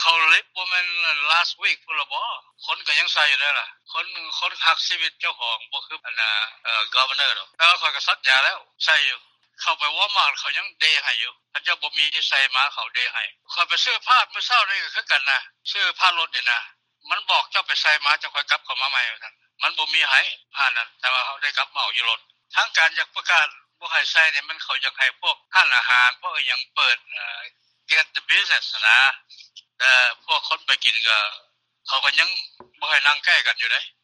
เขาลิฟต์ว่ามัน last week พุ่นละบ่คนก็ยังใส่อยู่ได้ล่ะคนหักชีวิตเจ้าของบ่คืออันน่ะgovernor ดอกแต่ว่าเขาก็สัญญาแล้วใส่อยู่เข้าไปว่ามาเขายังเดให้อยู่ถ้าเจ้าบ่มีใส่มาเขาเดให้เขาไปซื้อผ้ามื้อเช้านี่ก็คือกันนะซื้อผ้ารถนี่นะมันบอกเจ้าไปใส่มาจะค่อยกลับเข้ามาใหม่ว่าซั่นมันบ่มีให้ผ้านั้นแต่ว่าเขาได้กลับมาเอาอยู่รถทางการอยากประกาศบ่ให้ใส่นี่มันเขาอยากให้พวกร้านอาหารพวกอีหยังเปิดget the business นะพวกคนไปกินก็เขาก็ยังบ่ให้นั่งใกล้กันอยู่เด้